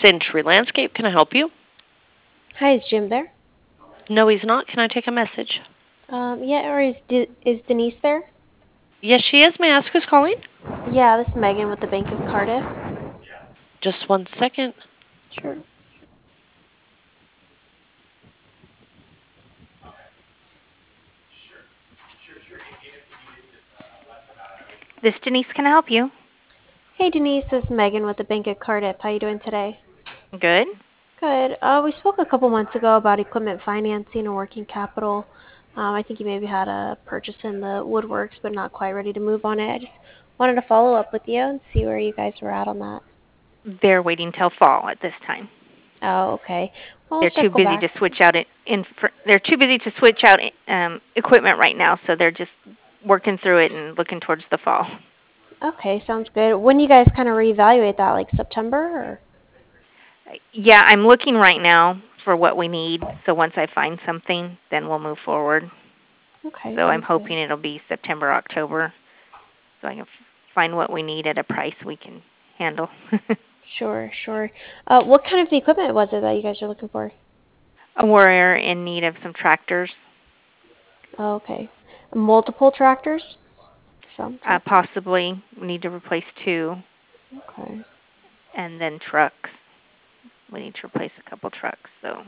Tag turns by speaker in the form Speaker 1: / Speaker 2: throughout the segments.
Speaker 1: Century Landscape. Can I help you?
Speaker 2: Hi, is Jim there?
Speaker 1: No, he's not. Can I take a message?
Speaker 2: Yeah, or is Denise there?
Speaker 1: Yes, she is. May I ask who's calling?
Speaker 2: Yeah, this is Megan with the Bank of Cardiff.
Speaker 1: Just one second.
Speaker 2: Sure.
Speaker 3: This Denise can I help you.
Speaker 2: Hey, Denise, this is Megan with the Bank of Cardiff. How you doing today?
Speaker 3: Good.
Speaker 2: Good. We spoke a couple months ago about equipment financing and working capital. I think you maybe had a purchase in the woodworks, but not quite ready to move on it. I just wanted to follow up with you and see where you guys were at on that.
Speaker 3: They're waiting till fall at this time.
Speaker 2: Oh, okay. Well, I'll
Speaker 3: They're too
Speaker 2: circle
Speaker 3: busy
Speaker 2: back.
Speaker 3: to switch out they're too busy to switch out equipment right now, so they're just working through it and looking towards the fall.
Speaker 2: Okay, sounds good. When you guys kind of reevaluate that, like September or?
Speaker 3: Yeah, I'm looking right now for what we need. So once I find something, then we'll move forward.
Speaker 2: Okay,
Speaker 3: So I'm
Speaker 2: sounds
Speaker 3: hoping
Speaker 2: good.
Speaker 3: it'll be September, October, so I can find what we need at a price we can handle.
Speaker 2: Sure, sure. What kind of equipment was it that you guys are looking for?
Speaker 3: We're in need of some tractors,
Speaker 2: Oh, okay. Multiple tractors? Some tractors.
Speaker 3: possibly. We need to replace 2,
Speaker 2: Okay.
Speaker 3: and then trucks. We need to replace a couple trucks. So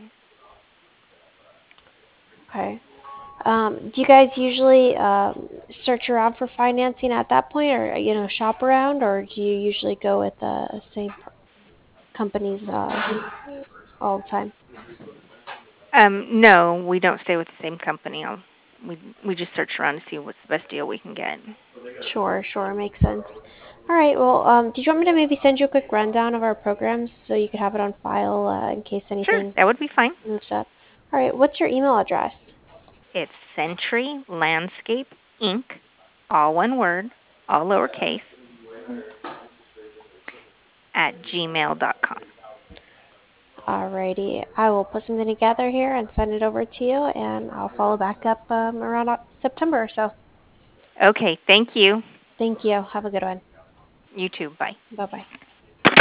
Speaker 2: Okay. Do you guys usually search around for financing at that point, or shop around, or do you usually go with the same companies all the time?
Speaker 3: no, we don't stay with the same company. We we just search around to see what's the best deal we can get.
Speaker 2: Sure, sure, makes sense. All right. Well, did you want me to maybe send you a quick rundown of our programs so you could have it on file in case
Speaker 3: Sure,
Speaker 2: anything
Speaker 3: that would be fine.
Speaker 2: moves up? All right. What's your email address?
Speaker 3: It's Century Landscape Inc., all one word, all lowercase, at gmail.com.
Speaker 2: Alrighty, I will put something together here and send it over to you, and I'll follow back up around September or so.
Speaker 3: Okay, thank you.
Speaker 2: Thank you. Have a good one.
Speaker 3: You too. Bye.
Speaker 2: Bye bye.